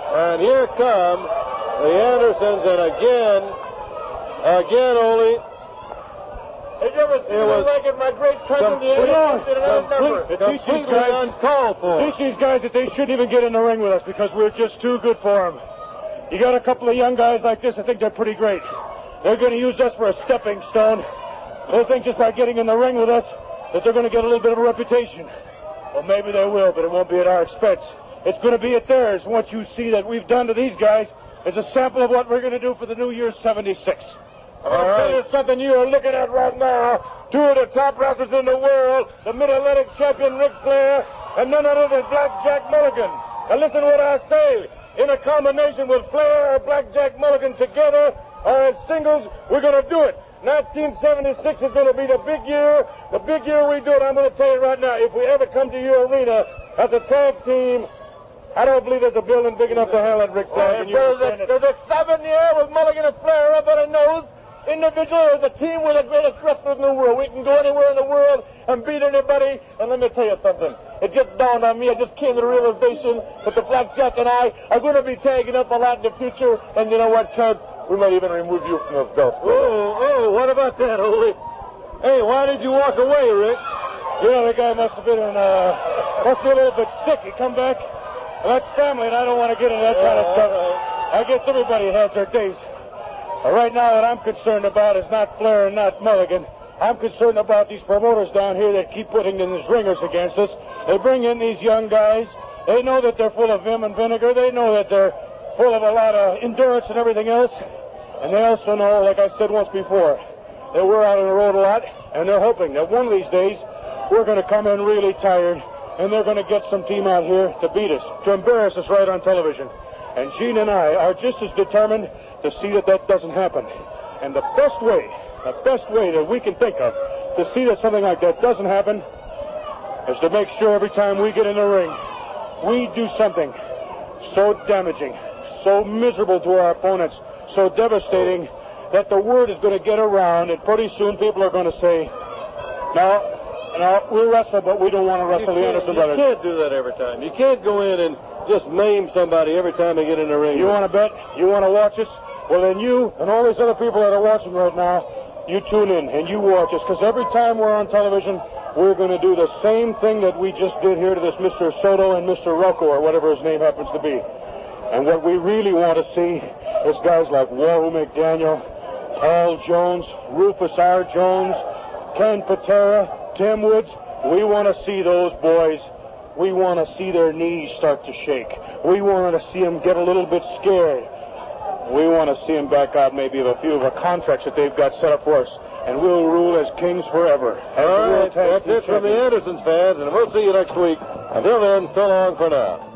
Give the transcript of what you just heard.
And here come the Andersons, and again, Ole. Did you ever see me like it? My great cousin, the Andersons, did another number. Completely uncalled for. Teach these guys that they shouldn't even get in the ring with us because we're just too good for them. You got a couple of young guys like this, I think they're pretty great. They're going to use us for a stepping stone. They think just by getting in the ring with us that they're going to get a little bit of a reputation. Well, maybe they will, but it won't be at our expense. It's going to be at theirs. What you see that we've done to these guys is a sample of what we're going to do for the New Year 76. I'm going to tell you something you are looking at right now. Two of the top wrestlers in the world, the Mid-Atlantic champion Ric Flair, and none other than Blackjack Mulligan. Now listen to what I say. In a combination with Flair or Blackjack Mulligan together, or as singles, we're going to do it. 1976 is going to be the big year. The big year we do it, I'm going to tell you right now, if we ever come to your arena as a tag team, I don't believe there's a building big enough to handle it, Ric Flair. There's a 7-year with Mulligan and Flair. Everybody knows. Individual or the team, we're the greatest wrestlers in the world. We can go anywhere in the world and beat anybody. And let me tell you something. It just dawned on me. I just came to the realization that the Blackjack and I are going to be tagging up a lot in the future. And you know what, Kurt? We might even remove you from those belts. What about that, Ole? Hey, why did you walk away, Rick? You know, the guy must be a little bit sick. He come back. Well, that's family, and I don't want to get into that kind of stuff. I guess everybody has their days. Right now, what I'm concerned about is not Flair and not Mulligan. I'm concerned about these promoters down here that keep putting in these ringers against us. They bring in these young guys. They know that they're full of vim and vinegar. They know that they're full of a lot of endurance and everything else. And they also know, like I said once before, that we're out on the road a lot, and they're hoping that one of these days we're going to come in really tired, and they're going to get some team out here to beat us, to embarrass us right on television. And Gene and I are just as determined to see that that doesn't happen. And the best way that we can think of to see that something like that doesn't happen is to make sure every time we get in the ring, we do something so damaging, so miserable to our opponents, so devastating, that the word is going to get around, and pretty soon people are going to say, no, we wrestle, but we don't want to wrestle the Anderson brothers. You can't do that every time. You can't go in and just maim somebody every time they get in the ring. You want to bet? You want to watch us? Well, then you and all these other people that are watching right now, you tune in and you watch us, because every time we're on television, we're going to do the same thing that we just did here to this Mr. Soto and Mr. Rocco, or whatever his name happens to be. And what we really want to see is guys like Wahoo McDaniel, Paul Jones, Rufus R. Jones, Ken Patera, Tim Woods. We want to see those boys. We want to see their knees start to shake. We want to see them get a little bit scared. We want to see them back out maybe of a few of the contracts that they've got set up for us. And we'll rule as kings forever. All right, that's it from the Andersons fans, and we'll see you next week. Until then, so long for now.